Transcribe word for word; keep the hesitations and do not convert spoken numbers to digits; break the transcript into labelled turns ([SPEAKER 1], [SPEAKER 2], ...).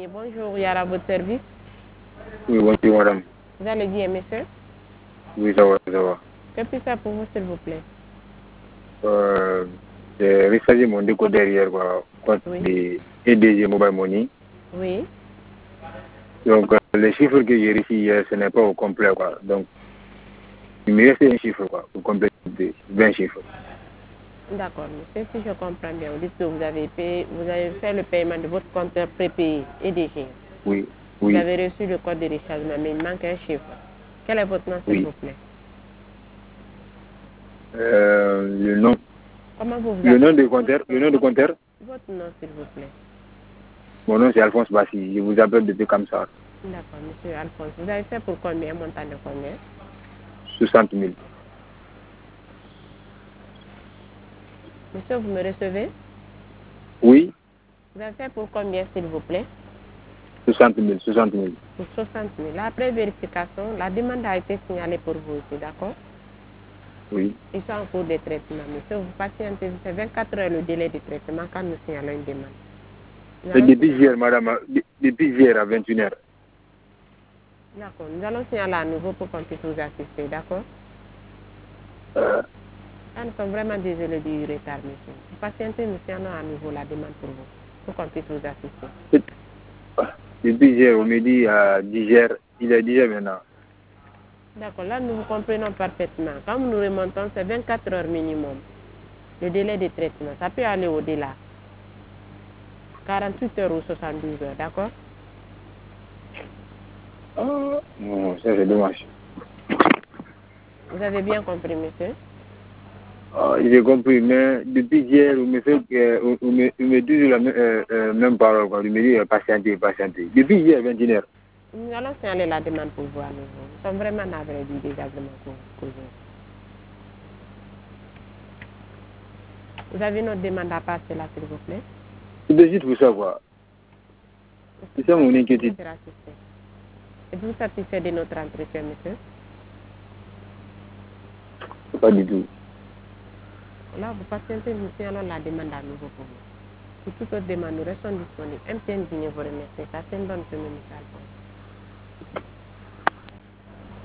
[SPEAKER 1] Moni. Bonjour, Yara, votre service.
[SPEAKER 2] Oui, bonjour madame.
[SPEAKER 1] Vous allez bien, monsieur?
[SPEAKER 2] Oui, ça va, ça va.
[SPEAKER 1] Que puis-je faire pour vous, s'il vous plaît?
[SPEAKER 2] Euh, j'ai rechargé mon décodeur hier, quoi, contre
[SPEAKER 1] Oui.
[SPEAKER 2] les E D G Mobile Money.
[SPEAKER 1] Oui.
[SPEAKER 2] Donc, euh, les chiffres que j'ai reçus hier, ce n'est pas au complet, quoi. Donc, il me reste un chiffre, quoi, pour compléter vingt chiffres.
[SPEAKER 1] D'accord, monsieur. Si je comprends bien, vous dites que vous avez payé, vous avez fait le paiement de votre compteur prépayé E D G.
[SPEAKER 2] Oui,
[SPEAKER 1] Vous
[SPEAKER 2] oui,
[SPEAKER 1] avez reçu le code de rechargement, mais il manque un chiffre. Quel est votre nom, s'il
[SPEAKER 2] oui.
[SPEAKER 1] vous plaît?
[SPEAKER 2] Euh, le nom,
[SPEAKER 1] Comment vous vous
[SPEAKER 2] le nom
[SPEAKER 1] appelez?
[SPEAKER 2] de compteur, le nom de compteur,
[SPEAKER 1] Votre nom, s'il vous plaît.
[SPEAKER 2] mon nom c'est Alphonse Bassi. Je vous appelle depuis comme ça.
[SPEAKER 1] D'accord, monsieur Alphonse. Vous avez fait pour combien, montant de combien?
[SPEAKER 2] soixante mille.
[SPEAKER 1] Monsieur, vous me recevez?
[SPEAKER 2] Oui,
[SPEAKER 1] Vous avez fait pour combien, s'il vous plaît?
[SPEAKER 2] soixante mille, soixante mille.
[SPEAKER 1] Pour soixante mille. Après vérification, la demande a été signalée pour vous aussi, d'accord?
[SPEAKER 2] Oui.
[SPEAKER 1] Ils sont en cours de traitement. Monsieur, vous patientez, c'est vingt-quatre heures le délai de traitement quand nous signalons une demande. Nous
[SPEAKER 2] C'est
[SPEAKER 1] allons
[SPEAKER 2] depuis
[SPEAKER 1] signaler-
[SPEAKER 2] hier, madame, de- depuis hier à vingt et une heures.
[SPEAKER 1] D'accord, nous allons signaler à nouveau pour qu'on puisse vous assister, d'accord?
[SPEAKER 2] Euh,
[SPEAKER 1] Ah, nous sommes vraiment désolés du retard, monsieur. Vous patientez, nous signalons à nouveau la demande pour vous, pour qu'on puisse vous assister.
[SPEAKER 2] Depuis hier, on me dit à dix heures, il est dix heures maintenant.
[SPEAKER 1] D'accord, là nous vous comprenons parfaitement. Quand nous remontons, c'est vingt-quatre heures minimum. Le délai de traitement, ça peut aller au-delà. quarante-huit heures ou soixante-douze heures, d'accord?
[SPEAKER 2] Ah, non, ça c'est dommage.
[SPEAKER 1] Vous avez bien compris, monsieur?
[SPEAKER 2] Ah, j'ai compris, mais depuis hier, on me fait, euh, on me, on me dit la même, euh, euh, même parole, quoi. On me dit euh, patienter, patienter. Depuis hier, vingt et une heures.
[SPEAKER 1] Nous allons signaler la demande pour vous à nouveau. Nous sommes vraiment navrés du désagrément causé. Vous avez une autre demande à passer là, s'il vous plaît?
[SPEAKER 2] C'est juste pour ça, quoi. C'est ça mon inquiétude.
[SPEAKER 1] Êtes-vous satisfait de notre entretien, monsieur?
[SPEAKER 2] Pas du tout.
[SPEAKER 1] Là, vous patientez, nous signalons la demande à nouveau pour vous. Pour toute autre demande, nous restons disponibles. M T N vous remercie. Passez une bonne semaine, monsieur Alphonse.